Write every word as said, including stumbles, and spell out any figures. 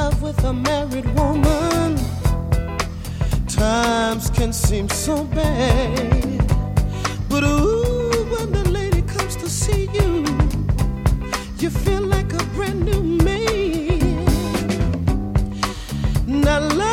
love with a married woman, times can seem so bad. But ooh, when the lady comes to see you, you feel like a brand new man. Now love